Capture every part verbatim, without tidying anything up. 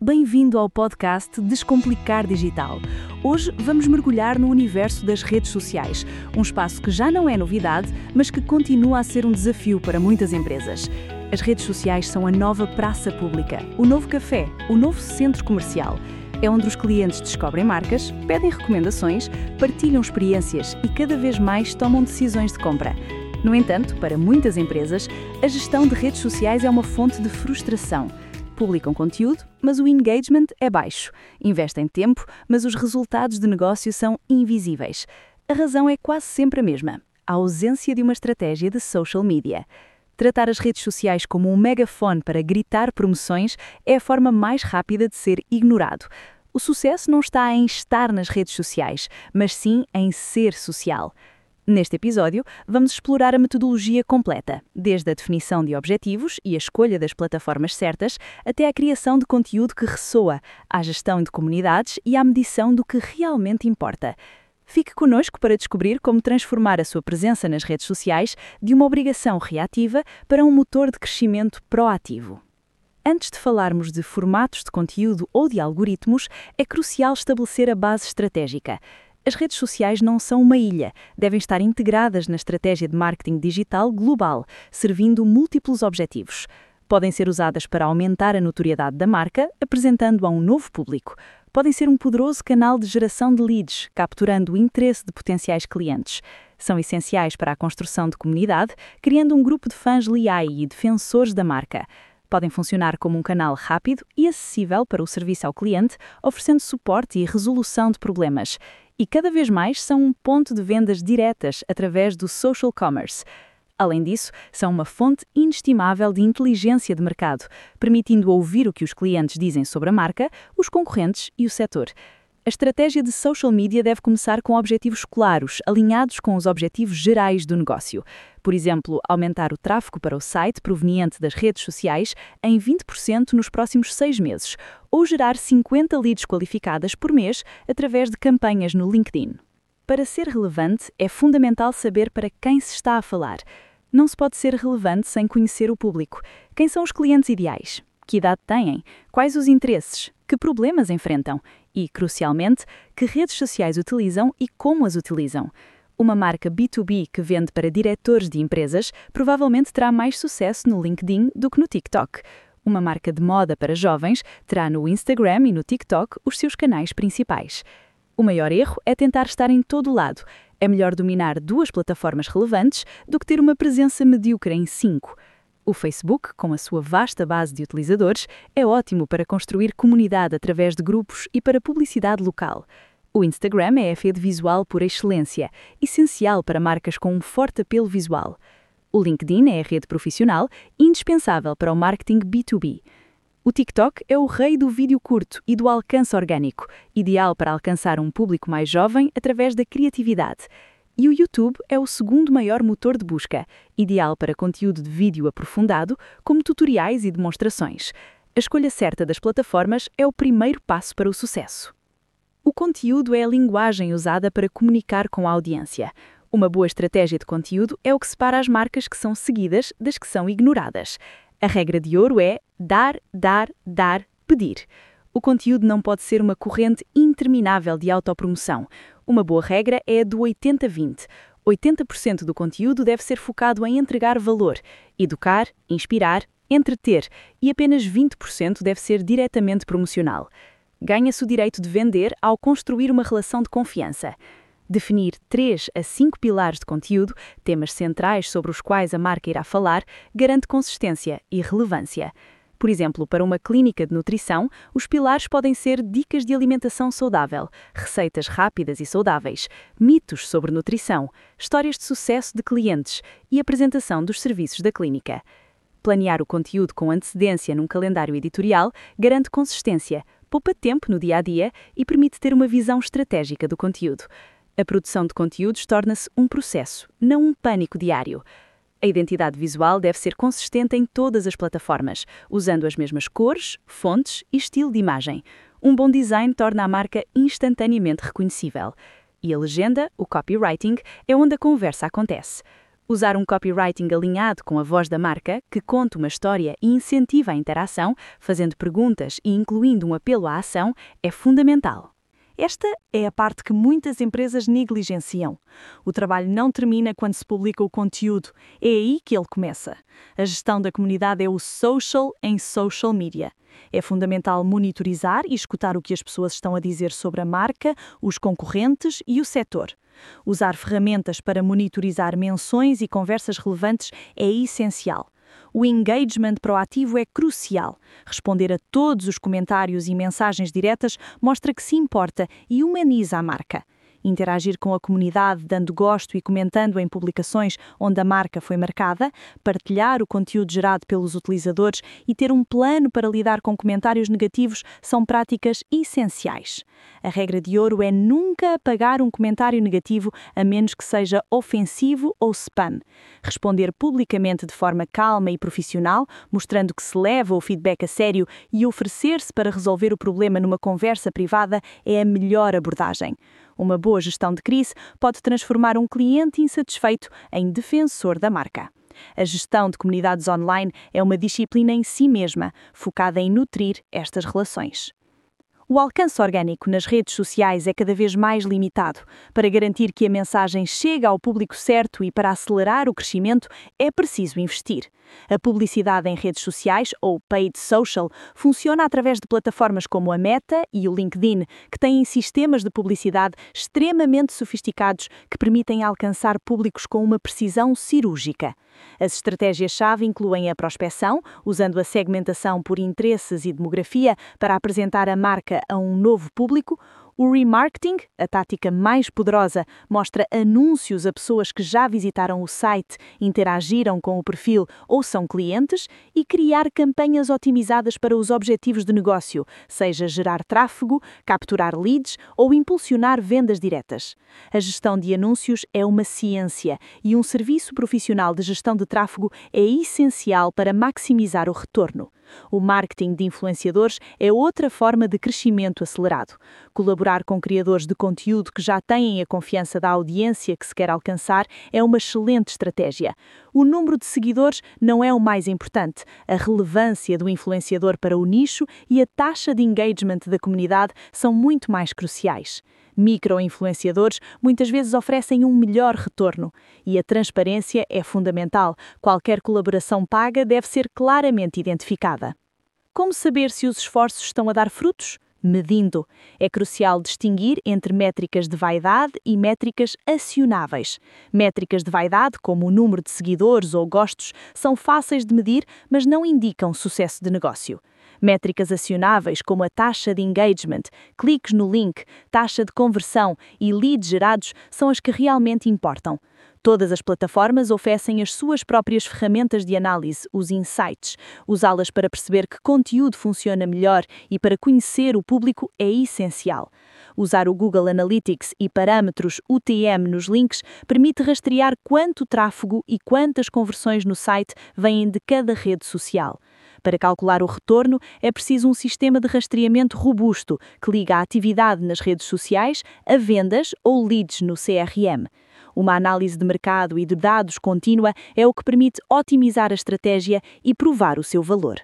Bem-vindo ao podcast Descomplicar Digital. Hoje vamos mergulhar no universo das redes sociais, um espaço que já não é novidade, mas que continua a ser um desafio para muitas empresas. As redes sociais são a nova praça pública, o novo café, o novo centro comercial. É onde os clientes descobrem marcas, pedem recomendações, partilham experiências e cada vez mais tomam decisões de compra. No entanto, para muitas empresas, a gestão de redes sociais é uma fonte de frustração. Publicam conteúdo, mas o engagement é baixo. Investem tempo, mas os resultados de negócio são invisíveis. A razão é quase sempre a mesma: a ausência de uma estratégia de social media. Tratar as redes sociais como um megafone para gritar promoções é a forma mais rápida de ser ignorado. O sucesso não está em estar nas redes sociais, mas sim em ser social. Neste episódio, vamos explorar a metodologia completa, desde a definição de objetivos e a escolha das plataformas certas, até à criação de conteúdo que ressoa, à gestão de comunidades e à medição do que realmente importa. Fique connosco para descobrir como transformar a sua presença nas redes sociais de uma obrigação reativa para um motor de crescimento proativo. Antes de falarmos de formatos de conteúdo ou de algoritmos, é crucial estabelecer a base estratégica. As redes sociais não são uma ilha, devem estar integradas na estratégia de marketing digital global, servindo múltiplos objetivos. Podem ser usadas para aumentar a notoriedade da marca, apresentando a um novo público. Podem ser um poderoso canal de geração de leads, capturando o interesse de potenciais clientes. São essenciais para a construção de comunidade, criando um grupo de fãs leais e defensores da marca. Podem funcionar como um canal rápido e acessível para o serviço ao cliente, oferecendo suporte e resolução de problemas. E cada vez mais são um ponto de vendas diretas através do social commerce. Além disso, são uma fonte inestimável de inteligência de mercado, permitindo ouvir o que os clientes dizem sobre a marca, os concorrentes e o setor. A estratégia de social media deve começar com objetivos claros, alinhados com os objetivos gerais do negócio. Por exemplo, aumentar o tráfego para o site proveniente das redes sociais em vinte por cento nos próximos seis meses, ou gerar cinquenta leads qualificadas por mês através de campanhas no LinkedIn. Para ser relevante, é fundamental saber para quem se está a falar. Não se pode ser relevante sem conhecer o público. Quem são os clientes ideais? Que idade têm? Quais os interesses? Que problemas enfrentam? E, crucialmente, que redes sociais utilizam e como as utilizam. Uma marca B dois B que vende para diretores de empresas provavelmente terá mais sucesso no LinkedIn do que no TikTok. Uma marca de moda para jovens terá no Instagram e no TikTok os seus canais principais. O maior erro é tentar estar em todo o lado. É melhor dominar duas plataformas relevantes do que ter uma presença medíocre em cinco. O Facebook, com a sua vasta base de utilizadores, é ótimo para construir comunidade através de grupos e para publicidade local. O Instagram é a rede visual por excelência, essencial para marcas com um forte apelo visual. O LinkedIn é a rede profissional, indispensável para o marketing B dois B. O TikTok é o rei do vídeo curto e do alcance orgânico, ideal para alcançar um público mais jovem através da criatividade. E o YouTube é o segundo maior motor de busca, ideal para conteúdo de vídeo aprofundado, como tutoriais e demonstrações. A escolha certa das plataformas é o primeiro passo para o sucesso. O conteúdo é a linguagem usada para comunicar com a audiência. Uma boa estratégia de conteúdo é o que separa as marcas que são seguidas das que são ignoradas. A regra de ouro é dar, dar, dar, pedir. O conteúdo não pode ser uma corrente interminável de autopromoção. Uma boa regra é a do oitenta vinte. oitenta por cento do conteúdo deve ser focado em entregar valor, educar, inspirar, entreter, e apenas vinte por cento deve ser diretamente promocional. Ganha-se o direito de vender ao construir uma relação de confiança. Definir três a cinco pilares de conteúdo, temas centrais sobre os quais a marca irá falar, garante consistência e relevância. Por exemplo, para uma clínica de nutrição, os pilares podem ser dicas de alimentação saudável, receitas rápidas e saudáveis, mitos sobre nutrição, histórias de sucesso de clientes e apresentação dos serviços da clínica. Planear o conteúdo com antecedência num calendário editorial garante consistência, poupa tempo no dia-a-dia e permite ter uma visão estratégica do conteúdo. A produção de conteúdos torna-se um processo, não um pânico diário. A identidade visual deve ser consistente em todas as plataformas, usando as mesmas cores, fontes e estilo de imagem. Um bom design torna a marca instantaneamente reconhecível. E a legenda, o copywriting, é onde a conversa acontece. Usar um copywriting alinhado com a voz da marca, que conta uma história e incentiva a interação, fazendo perguntas e incluindo um apelo à ação, é fundamental. Esta é a parte que muitas empresas negligenciam. O trabalho não termina quando se publica o conteúdo, é aí que ele começa. A gestão da comunidade é o social em social media. É fundamental monitorizar e escutar o que as pessoas estão a dizer sobre a marca, os concorrentes e o setor. Usar ferramentas para monitorizar menções e conversas relevantes é essencial. O engagement proativo é crucial. Responder a todos os comentários e mensagens diretas mostra que se importa e humaniza a marca. Interagir com a comunidade, dando gosto e comentando em publicações onde a marca foi marcada, partilhar o conteúdo gerado pelos utilizadores e ter um plano para lidar com comentários negativos são práticas essenciais. A regra de ouro é nunca apagar um comentário negativo a menos que seja ofensivo ou spam. Responder publicamente de forma calma e profissional, mostrando que se leva o feedback a sério e oferecer-se para resolver o problema numa conversa privada é a melhor abordagem. Uma boa gestão de crise pode transformar um cliente insatisfeito em defensor da marca. A gestão de comunidades online é uma disciplina em si mesma, focada em nutrir estas relações. O alcance orgânico nas redes sociais é cada vez mais limitado. Para garantir que a mensagem chega ao público certo e para acelerar o crescimento, é preciso investir. A publicidade em redes sociais, ou paid social, funciona através de plataformas como a Meta e o LinkedIn, que têm sistemas de publicidade extremamente sofisticados que permitem alcançar públicos com uma precisão cirúrgica. As estratégias-chave incluem a prospecção, usando a segmentação por interesses e demografia para apresentar a marca a um novo público. O remarketing, a tática mais poderosa, mostra anúncios a pessoas que já visitaram o site, interagiram com o perfil ou são clientes, e criar campanhas otimizadas para os objetivos de negócio, seja gerar tráfego, capturar leads ou impulsionar vendas diretas. A gestão de anúncios é uma ciência e um serviço profissional de gestão de tráfego é essencial para maximizar o retorno. O marketing de influenciadores é outra forma de crescimento acelerado. Colaborar com criadores de conteúdo que já têm a confiança da audiência que se quer alcançar é uma excelente estratégia. O número de seguidores não é o mais importante. A relevância do influenciador para o nicho e a taxa de engagement da comunidade são muito mais cruciais. Micro-influenciadores muitas vezes oferecem um melhor retorno. E a transparência é fundamental. Qualquer colaboração paga deve ser claramente identificada. Como saber se os esforços estão a dar frutos? Medindo. É crucial distinguir entre métricas de vaidade e métricas acionáveis. Métricas de vaidade, como o número de seguidores ou gostos, são fáceis de medir, mas não indicam sucesso de negócio. Métricas acionáveis, como a taxa de engagement, cliques no link, taxa de conversão e leads gerados, são as que realmente importam. Todas as plataformas oferecem as suas próprias ferramentas de análise, os insights. Usá-las para perceber que conteúdo funciona melhor e para conhecer o público é essencial. Usar o Google Analytics e parâmetros U T M nos links permite rastrear quanto tráfego e quantas conversões no site vêm de cada rede social. Para calcular o retorno, é preciso um sistema de rastreamento robusto que liga a atividade nas redes sociais a vendas ou leads no C R M. Uma análise de mercado e de dados contínua é o que permite otimizar a estratégia e provar o seu valor.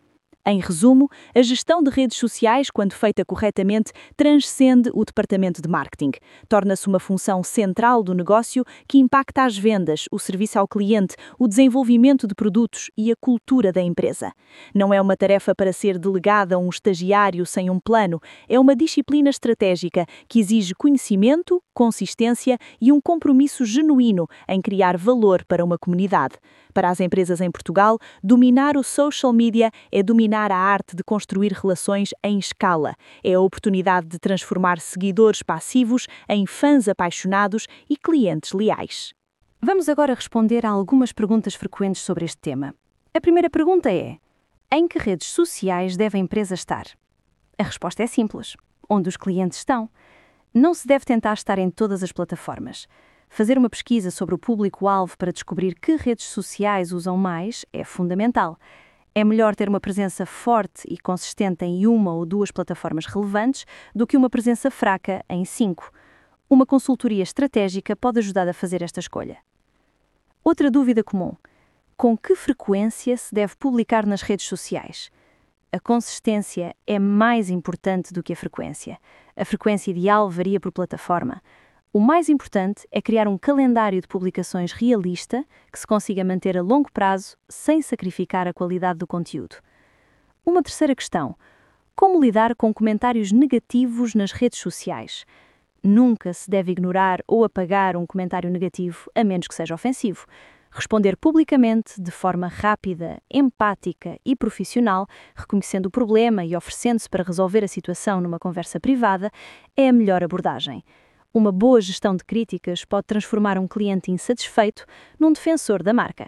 Em resumo, a gestão de redes sociais, quando feita corretamente, transcende o departamento de marketing. Torna-se uma função central do negócio que impacta as vendas, o serviço ao cliente, o desenvolvimento de produtos e a cultura da empresa. Não é uma tarefa para ser delegada a um estagiário sem um plano, é uma disciplina estratégica que exige conhecimento, consistência e um compromisso genuíno em criar valor para uma comunidade. Para as empresas em Portugal, dominar o social media é dominar a arte de construir relações em escala. É a oportunidade de transformar seguidores passivos em fãs apaixonados e clientes leais. Vamos agora responder a algumas perguntas frequentes sobre este tema. A primeira pergunta é: em que redes sociais deve a empresa estar? A resposta é simples: onde os clientes estão. Não se deve tentar estar em todas as plataformas. Fazer uma pesquisa sobre o público-alvo para descobrir que redes sociais usam mais é fundamental. É melhor ter uma presença forte e consistente em uma ou duas plataformas relevantes do que uma presença fraca em cinco. Uma consultoria estratégica pode ajudar a fazer esta escolha. Outra dúvida comum: com que frequência se deve publicar nas redes sociais? A consistência é mais importante do que a frequência. A frequência ideal varia por plataforma. O mais importante é criar um calendário de publicações realista que se consiga manter a longo prazo sem sacrificar a qualidade do conteúdo. Uma terceira questão: como lidar com comentários negativos nas redes sociais? Nunca se deve ignorar ou apagar um comentário negativo, a menos que seja ofensivo. Responder publicamente, de forma rápida, empática e profissional, reconhecendo o problema e oferecendo-se para resolver a situação numa conversa privada, é a melhor abordagem. Uma boa gestão de críticas pode transformar um cliente insatisfeito num defensor da marca.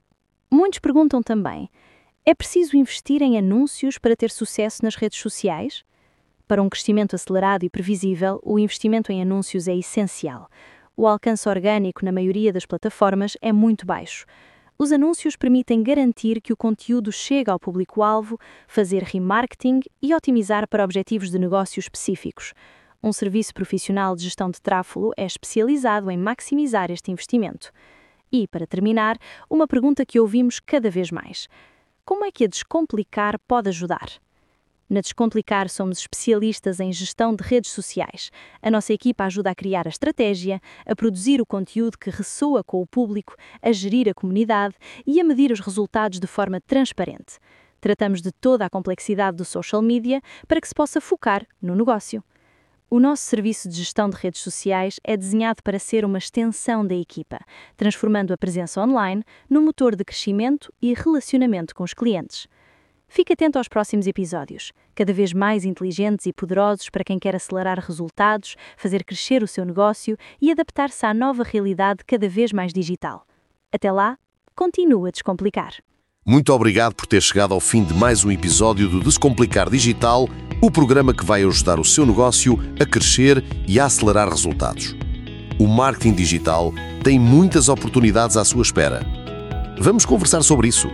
Muitos perguntam também: é preciso investir em anúncios para ter sucesso nas redes sociais? Para um crescimento acelerado e previsível, o investimento em anúncios é essencial. O alcance orgânico na maioria das plataformas é muito baixo. Os anúncios permitem garantir que o conteúdo chega ao público-alvo, fazer remarketing e otimizar para objetivos de negócio específicos. Um serviço profissional de gestão de tráfego é especializado em maximizar este investimento. E, para terminar, uma pergunta que ouvimos cada vez mais: como é que a Descomplicar pode ajudar? Na Descomplicar somos especialistas em gestão de redes sociais. A nossa equipa ajuda a criar a estratégia, a produzir o conteúdo que ressoa com o público, a gerir a comunidade e a medir os resultados de forma transparente. Tratamos de toda a complexidade do social media para que se possa focar no negócio. O nosso serviço de gestão de redes sociais é desenhado para ser uma extensão da equipa, transformando a presença online num motor de crescimento e relacionamento com os clientes. Fique atento aos próximos episódios, cada vez mais inteligentes e poderosos para quem quer acelerar resultados, fazer crescer o seu negócio e adaptar-se à nova realidade cada vez mais digital. Até lá, continue a descomplicar. Muito obrigado por ter chegado ao fim de mais um episódio do Descomplicar Digital, o programa que vai ajudar o seu negócio a crescer e a acelerar resultados. O marketing digital tem muitas oportunidades à sua espera. Vamos conversar sobre isso.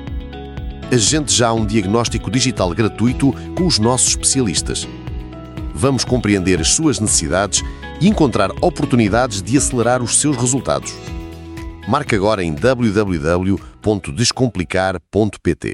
Agende já um diagnóstico digital gratuito com os nossos especialistas. Vamos compreender as suas necessidades e encontrar oportunidades de acelerar os seus resultados. Marque agora em w w w ponto descomplicar ponto p t.